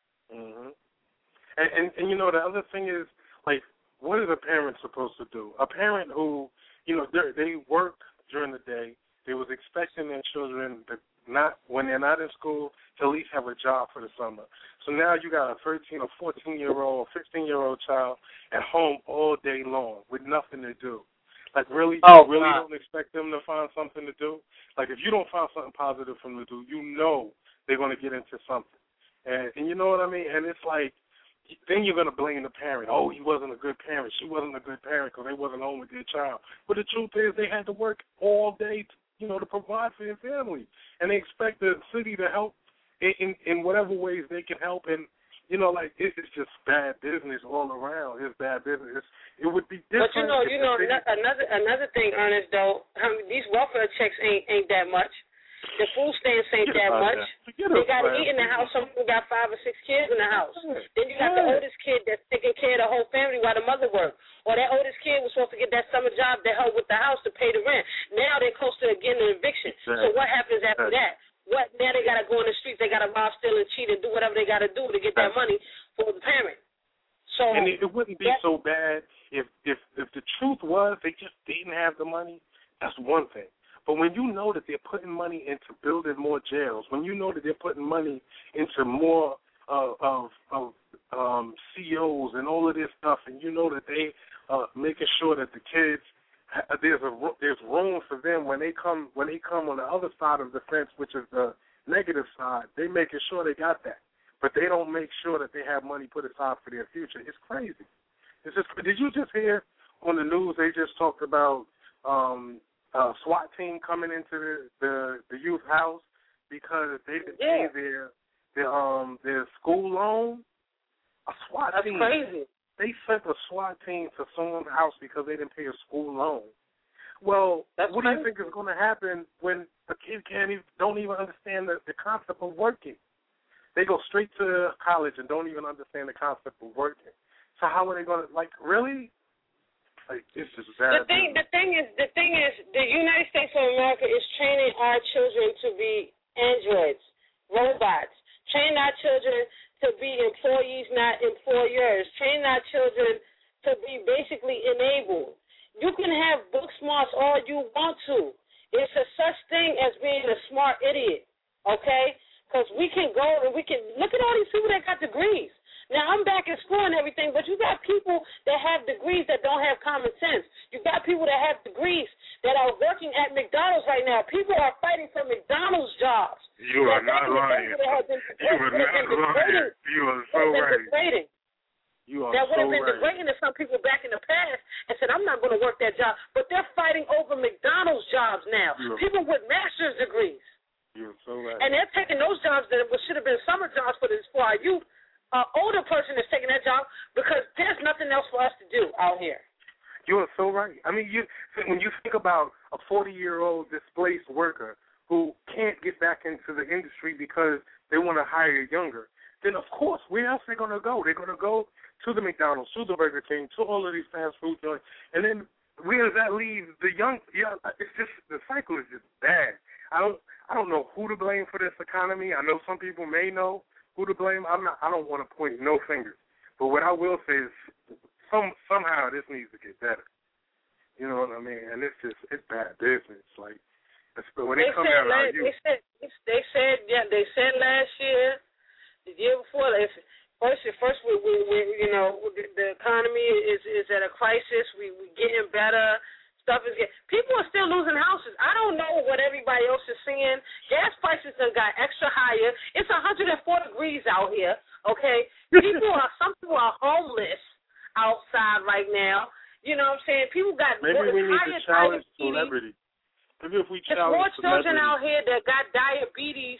And the other thing is, like, what is a parent supposed to do? A parent who, they work during the day, they was expecting their children to when they're not in school, to at least have a job for the summer. So now you got a 13 or 14-year-old, 15-year-old child at home all day long with nothing to do. Like, really, don't expect them to find something to do? Like, if you don't find something positive for them to do, they're going to get into something. And you know what I mean? And it's like, then you're going to blame the parent. Oh, he wasn't a good parent. She wasn't a good parent because they wasn't home with their child. But the truth is they had to work all day to provide for their family. And they expect the city to help in whatever ways they can help. And, it's just bad business all around. It's bad business. It would be different. But, another thing, Ernest, though, these welfare checks ain't that much. The food stamps ain't that much. They got to eat in the house. Some people got 5 or 6 kids in the house. Then you got the oldest kid that's taking care of the whole family while the mother works. Or that oldest kid was supposed to get that summer job that helped with the house to pay the rent. Now they're close to getting an eviction. So what happens after that? Now they got to go in the streets. They got to rob, steal, and cheat, and do whatever they got to do to get that money for the parent. So, and it wouldn't be so bad if the truth was they just didn't have the money. That's one thing. But when you know that they're putting money into building more jails, when you know that they're putting money into more of COs and all of this stuff, and you know that they making sure that the kids there's room for them when they come on the other side of the fence, which is the negative side, they making sure they got that, but they don't make sure that they have money put aside for their future. It's crazy. Did you just hear on the news they just talked about SWAT team coming into the youth house because they didn't pay their school loan. A SWAT team. That's crazy. They sent a SWAT team to someone's house because they didn't pay a school loan. Well, what do you think is going to happen when a kid don't even understand the concept of working? They go straight to college and don't even understand the concept of working. So how are they going to, really? It's just bad. The thing is, the United States of America is training our children to be androids, robots. Train our children to be employees, not employers. Train our children to be basically enabled. You can have book smarts all you want to. It's a such thing as being a smart idiot, okay? Because we can go and we can look at all these people that got degrees. Now, I'm back in school and everything, but you got people that have degrees that don't have common sense. You got people that have degrees that are working at McDonald's right now. People are fighting for McDonald's jobs. You are not lying. You are not lying. You are so right. You are that would have been right. degrading to some people back in the past and said, I'm not going to work that job. But they're fighting over McDonald's jobs now. People with master's degrees. You're so right. And they're taking those jobs that should have been summer jobs for our youth. Older person is taking that job because there's nothing else for us to do out here. You are so right. I mean, when you think about a 40-year-old displaced worker who can't get back into the industry because they want to hire younger, then of course, where else are they going to go? They're going to go to the McDonald's, to the Burger King, to all of these fast food joints, and then where does that leave the young? It's just the cycle is just bad. I don't know who to blame for this economy. I know some people may know who to blame. I don't want to point no fingers. But what I will say is somehow this needs to get better. You know what I mean? And it's bad business. When they come out of you. They said last year, the year before, first we the economy is at a crisis. We getting better. Stuff is people are still losing houses. I don't know what everybody else is seeing. Gas prices done got extra higher. It's 104 degrees out here. Okay, some people are homeless outside right now. You know what I'm saying? People got maybe we need to challenge celebrity. Maybe if we challenge more children out here that got diabetes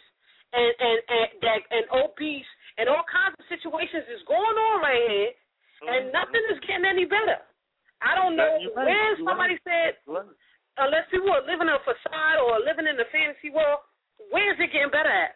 and obese and all kinds of situations is going on right here, and nothing is getting any better. I don't know where somebody said, unless people are living in a facade or living in the fantasy world, where is it getting better at?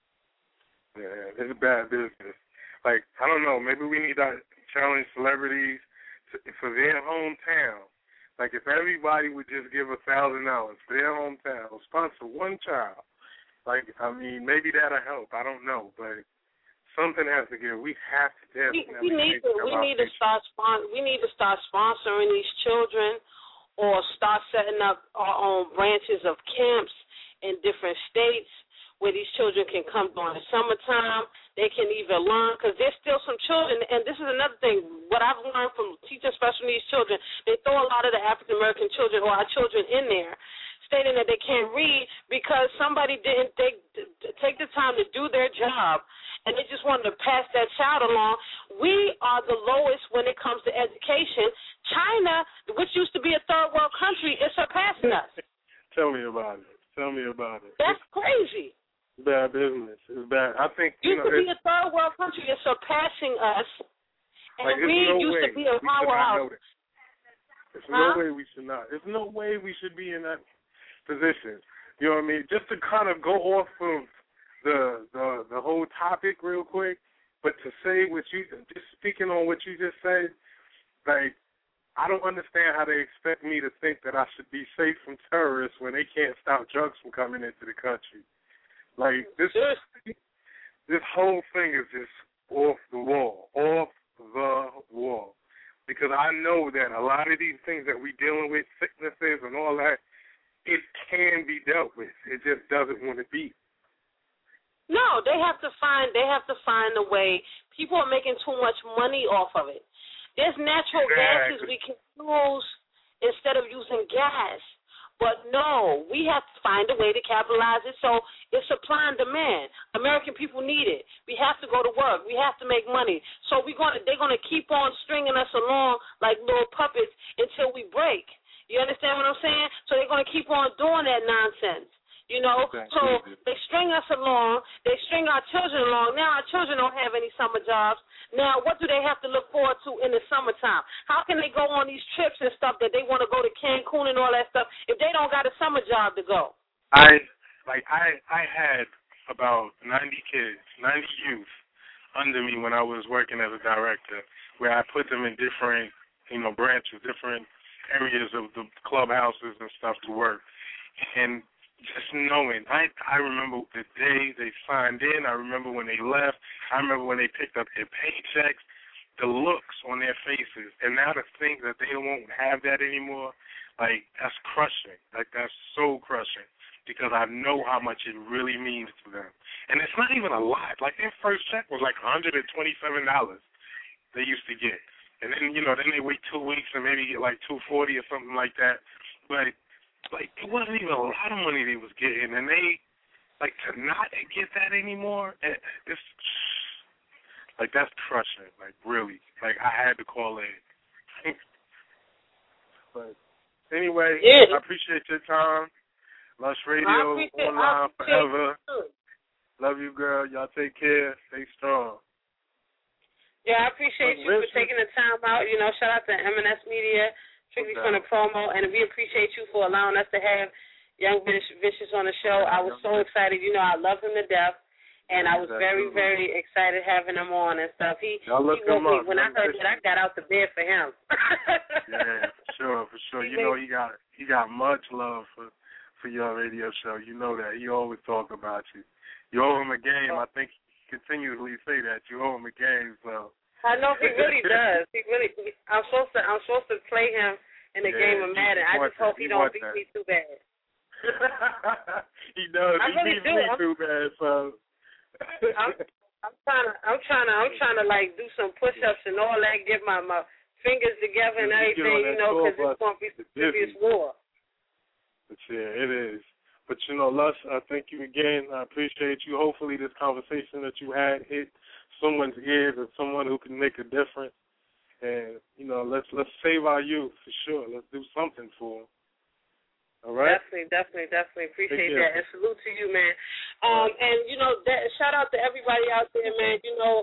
Yeah, it's bad business. I don't know, maybe we need to challenge celebrities for their hometown. If everybody would just give $1,000 for their hometown, sponsor one child, maybe that'll help. I don't know, but something has to give. We have to definitely. We need to start sponsoring these children, or start setting up our own branches of camps in different states where these children can come during the summertime. They can even learn, because there's still some children, and this is another thing. What I've learned from teaching special needs children, they throw a lot of the African American children or our children in there, stating that they can't read because somebody didn't take the time to do their job, and they just wanted to pass that child along. We are the lowest when it comes to education. China, which used to be a third world country, is surpassing us. Tell me about it. That's crazy. Bad business. It's bad. I think used to be a third world country is surpassing us, and we used to be a powerhouse. There's no way we should not. There's no way we should be in that position. You know what I mean? Just to kind of go off of the whole topic real quick, but to say just speaking on what you just said, I don't understand how they expect me to think that I should be safe from terrorists when they can't stop drugs from coming into the country. This whole thing is just off the wall. Because I know that a lot of these things that we're dealing with, sicknesses and all that, it can be dealt with. It just doesn't want to be. No, they have to find a way. People are making too much money off of it. There's natural gases we can use instead of using gas. But no, we have to find a way to capitalize it. So it's supply and demand. American people need it. We have to go to work. We have to make money. So they're gonna keep on stringing us along like little puppets until we break. You understand what I'm saying? So they're gonna keep on doing that nonsense. You know, so they string us along. They string our children along. Now our children don't have any summer jobs. Now what do they have to look forward to in the summertime? How can they go on these trips and stuff that they want to go to Cancun and all that stuff if they don't got a summer job to go? I had about 90 kids, 90 youth under me when I was working as a director, where I put them in different, branches, different areas of the clubhouses and stuff to work. And just knowing, I remember the day they signed in. I remember when they left. I remember when they picked up their paychecks, the looks on their faces. And now to think that they won't have that anymore, that's crushing. That's so crushing because I know how much it really means to them. And it's not even a lot. Their first check was $127 they used to get. And then, then they wait 2 weeks and maybe get $240 or something like that. But it wasn't even a lot of money they was getting, and they, to not get that anymore, it's, that's crushing, really. I had to call in. But anyway, I appreciate your time. Lush Radio, online forever. Love you, girl. Y'all take care. Stay strong. Yeah, I appreciate you for taking the time out. Shout out to M&S Media. Strictly from the promo, and we appreciate you for allowing us to have Young Vicious on the show. I was so excited. I love him to death, and I was very, very excited having him on and stuff. He woke me when I heard that. I got out the bed for him. Yeah, for sure. He got much love for your radio show. You know that. He always talk about you. You owe him a game. I think he continuously say that. You owe him a game, so. I know he really does. I'm supposed to play him in the game of Madden. I just hope he don't beat me too bad. He does. He beats me too bad. So I'm trying to do some push-ups and all that. Get my fingers together and everything. Because it's going to be the serious war. But yeah, it is. But Lush, I thank you again. I appreciate you. Hopefully, this conversation that you had hit someone's ears and someone who can make a difference. And, let's save our youth for sure. Let's do something for them. All right? Definitely. Appreciate that. And salute to you, man. And, shout out to everybody out there, man.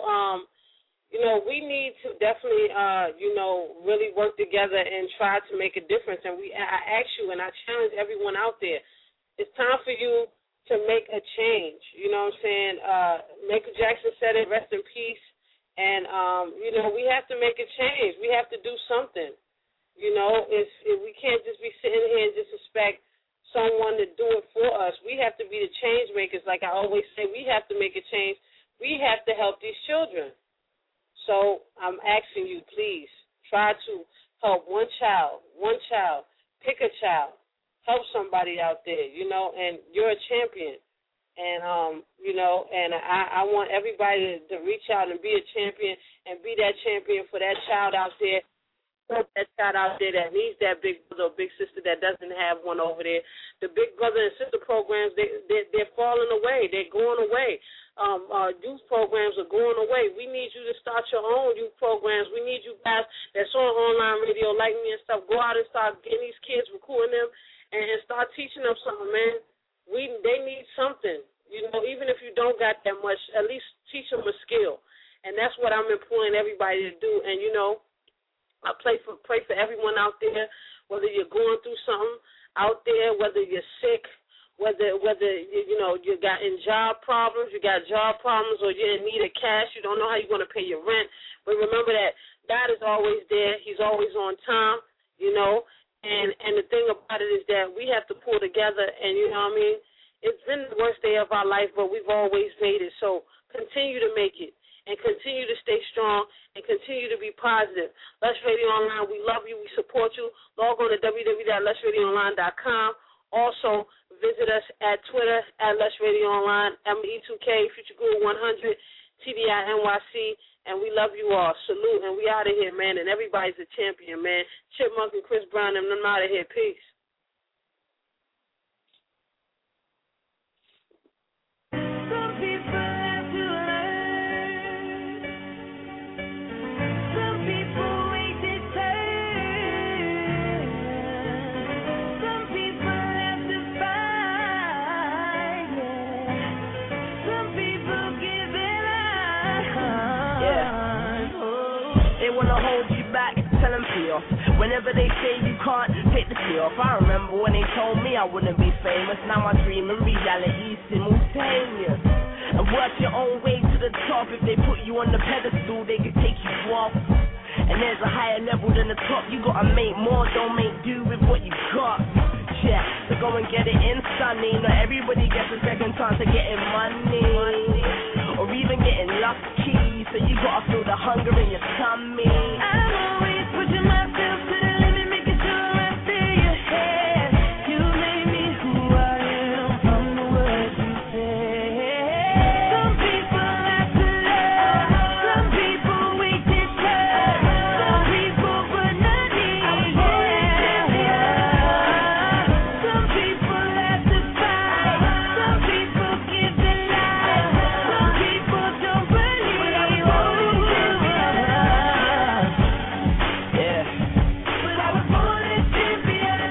We need to definitely, really work together and try to make a difference. And I ask you and I challenge everyone out there, it's time for you to make a change, you know what I'm saying? Michael Jackson said it, rest in peace. And, we have to make a change. We have to do something. If we can't just be sitting here and just expect someone to do it for us. We have to be the change makers. Like I always say, we have to make a change. We have to help these children. So I'm asking you, please, try to help one child. Pick a child. Help somebody out there, and you're a champion. And, and I want everybody to reach out and be a champion and be that champion for that child out there. That child out there that needs that big brother or big sister that doesn't have one over there. The big brother and sister programs, they're falling away. They're going away. Youth programs are going away. We need you to start your own youth programs. We need you guys that's on online radio like me and stuff. Go out and start getting these kids, recruiting them, and start teaching them something, man. They need something. Even if you don't got that much, at least teach them a skill. And that's what I'm imploring everybody to do. And, I pray for everyone out there, whether you're going through something out there, whether you're sick, whether you got in job problems, or you're in need of cash, you don't know how you're going to pay your rent. But remember that God is always there. He's always on time, And the thing about it is that we have to pull together, and it's been the worst day of our life, but we've always made it. So continue to make it, and continue to stay strong, and continue to be positive. Lush Radio Online, we love you, we support you. Log on to www.lushradioonline.com. Also, visit us at Twitter at Lush Radio Online, ME2K, Future Guru 100, TDINYC. And we love you all. Salute, and we out of here, man. And everybody's a champion, man. Chipmunk and Chris Brown, and I'm out of here. Peace. Some people have to learn. Some people wait their turn. Some people have to fight. T off. Whenever they say you can't take the T off, I remember when they told me I wouldn't be famous. Now my dream and reality simultaneous. And work your own way to the top. If they put you on the pedestal, they can take you off. And there's a higher level than the top. You gotta make more, don't make do with what you got. Yeah, so go and get it in, sonny. Not everybody gets a second chance of getting money, or even getting lucky. So you gotta feel the hunger in your tummy. I'm always pushing myself to the limit, making sure I stay ahead. You made me who I am from the words you said. Some people have to love, some people wait to serve, some people put nothing. Some people have to fight, some people give their life, some people don't believe. Yeah. But I was born a champion.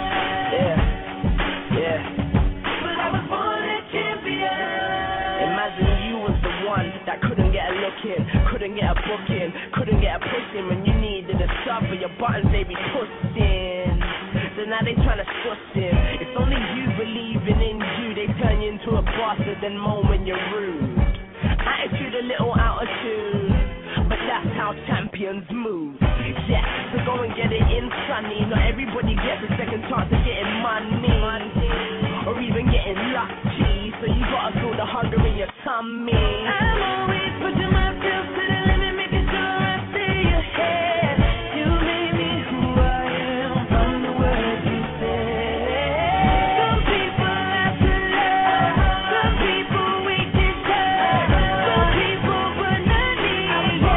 Yeah. But I was born a champion. Imagine you was the one that couldn't get a look in, couldn't get a book in, couldn't get a push in when you needed a sub for your buttons they be pushed in. So now they tryna suss in. It's only you believing in you. They turn you into a bastard then moan when you're rude. Attitude a little out of tune, but that's how champions move. Yeah, so go and get it in, sonny. Not everybody gets a second chance of getting money, or even getting lucky. So you gotta feel the hunger in your tummy. I'm always pushing myself to the limit, making sure I stay ahead. You made me who I am from the words you said. Some people have to love, some people wait to serve, some people put nothing.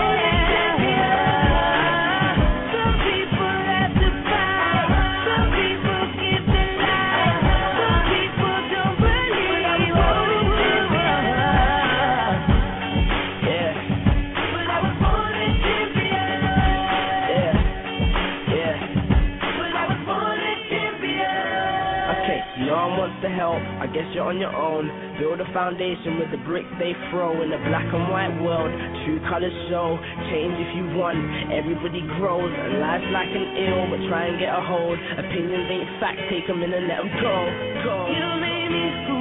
Some people have to fight, some people give their life, some people don't believe. Yeah. But I was born a champion. Yeah. But I was born a champion. Okay, no one wants to help. I guess you're on your own. Build a foundation with the bricks they throw. In a black and white world, true colors show. Change if you want. Everybody grows, and life's like an ill, but try and get a hold. Opinions ain't facts, take them in and let them go. You made me who